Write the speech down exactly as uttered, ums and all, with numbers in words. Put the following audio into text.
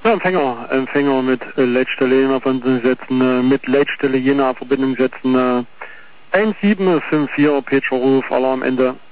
Ja, Empfänger, Empfänger mit äh, Leitstelle Jena Verbindung setzen, äh, mit Leitstelle Jena Verbindung setzen, äh, eins sieben fünf vier, Petroruf, Alarm Ende.